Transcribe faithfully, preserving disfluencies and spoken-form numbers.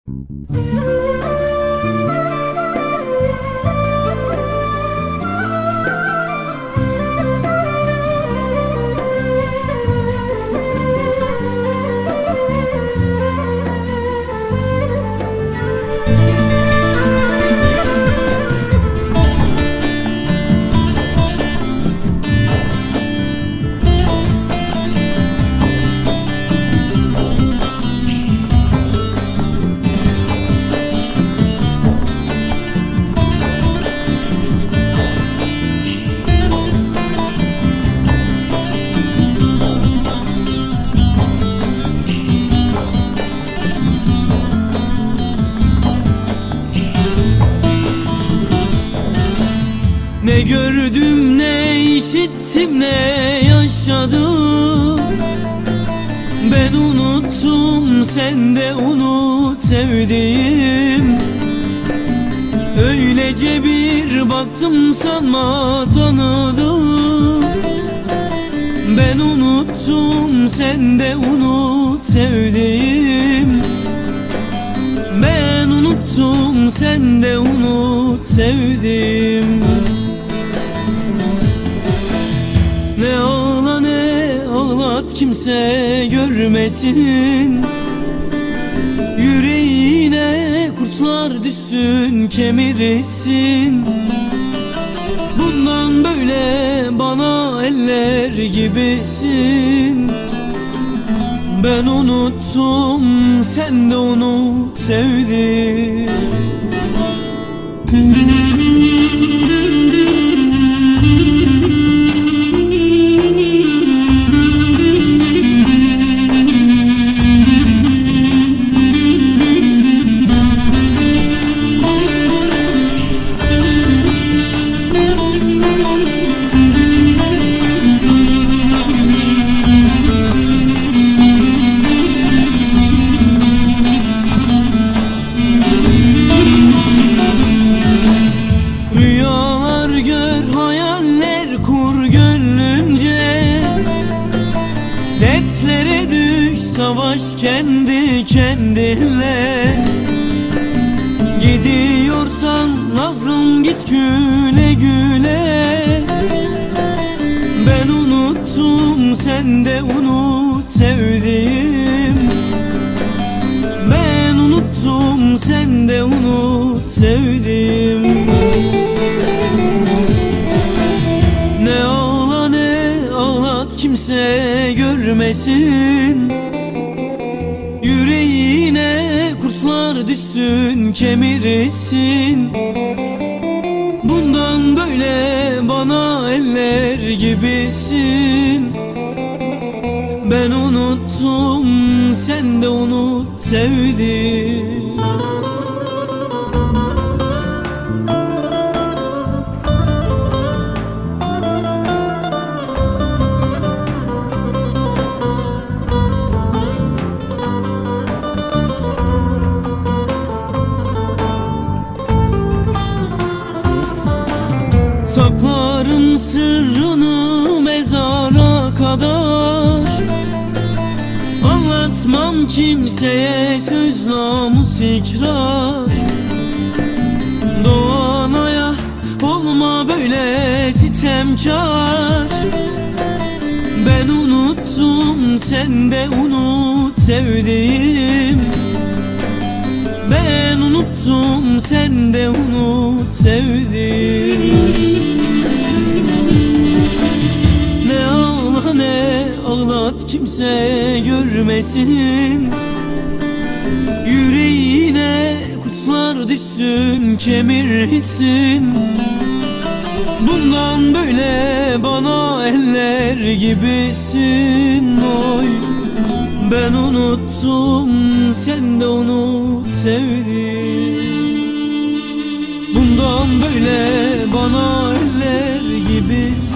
Ne gördüm, ne işittim, ne yaşadım. Ben unuttum, sen de unut sevdiğim. Öylece bir baktım, sanma tanıdım. Ben unuttum, sen de unut sevdiğim. Ben unuttum, sen de unut sevdiğim. Ne ağla ne ağlat, kimse görmesin. Yüreğine kurtlar düşsün, kemirsin. Bundan böyle bana eller gibisin. Ben unuttum, sen de unut sevdim. Dertlere düş, savaş kendi kendinle. Gidiyorsan nazlım git güle güle. Ben unuttum, sen de unut sevdiğim. Ben unuttum, sen de unut sevdiğim. Ne ağla ne ağlat, kimse görmesin. Yüreğine kurtlar düşsün, kemirsin. Bundan böyle bana eller gibisin. Ben unuttum, sen de unut sevdim. Saklarım sırrını mezara kadar. Anlatmam kimseye, söz namus ikrar. Doğanaya olma böyle sitemkar. Ben unuttum, sen de unut sevdiğim. Ben unuttum, sen de unut sevdiğim. Ne ağla ne ağlat, kimse görmesin. Yüreğine kurtlar düşsün, kemirsin. Bundan böyle bana eller gibisin. Oy, ben unuttum, sen de unut sevdim. Bundan böyle bana eller gibisin.